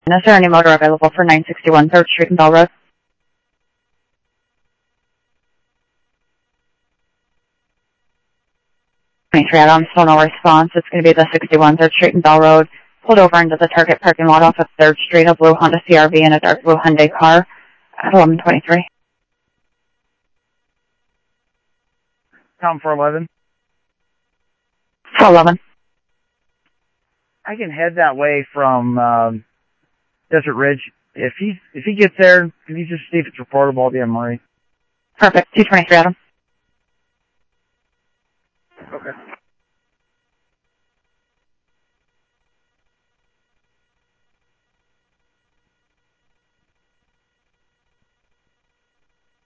And is there any motor available for 961 3rd Street and Bell Road? 23 Adam, still no response. It's going to be the 61 3rd Street and Bell Road. Pulled over into the Target parking lot off of 3rd Street, a blue Honda CRV and a dark blue Hyundai car at 11:23. Tom 411. 411. I can head that way from Desert Ridge. If he gets there, can you just see if it's reportable? I'll be on Murray. Perfect. 223 Adam. Okay.